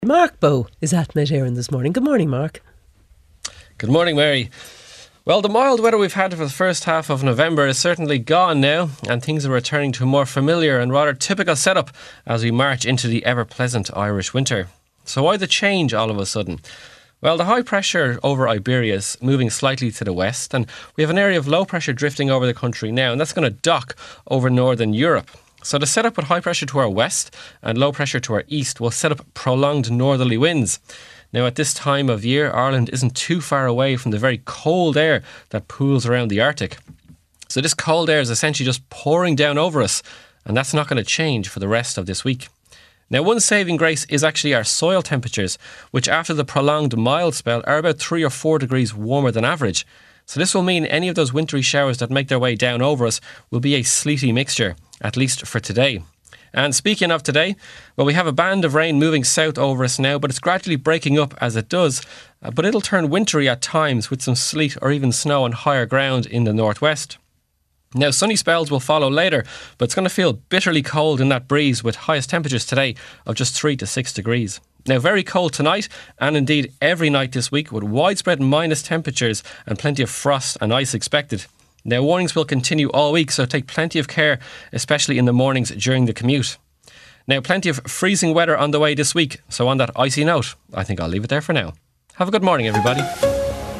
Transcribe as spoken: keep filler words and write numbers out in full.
Mark Bowe is at Met Éireann this morning. Good morning, Mark. Good morning, Mary. Well, the mild weather we've had for the first half of November is certainly gone now, and things are returning to a more familiar and rather typical setup as we march into the ever-pleasant Irish winter. So why the change all of a sudden? Well, the high pressure over Iberia is moving slightly to the west, and we have an area of low pressure drifting over the country now, and that's going to dock over northern Europe. So the setup with high pressure to our west and low pressure to our east will set up prolonged northerly winds. Now, at this time of year, Ireland isn't too far away from the very cold air that pools around the Arctic. So this cold air is essentially just pouring down over us, and that's not going to change for the rest of this week. Now, one saving grace is actually our soil temperatures, which after the prolonged mild spell are about three or four degrees warmer than average. So this will mean any of those wintry showers that make their way down over us will be a sleety mixture, at least for today. And speaking of today, well, we have a band of rain moving south over us now, but it's gradually breaking up as it does. Uh, but it'll turn wintry at times with some sleet or even snow on higher ground in the northwest. Now, sunny spells will follow later, but it's going to feel bitterly cold in that breeze with highest temperatures today of just three to six degrees. Now, very cold tonight and indeed every night this week with widespread minus temperatures and plenty of frost and ice expected. Now, warnings will continue all week, so take plenty of care, especially in the mornings during the commute. Now, plenty of freezing weather on the way this week, so on that icy note, I think I'll leave it there for now. Have a good morning, everybody.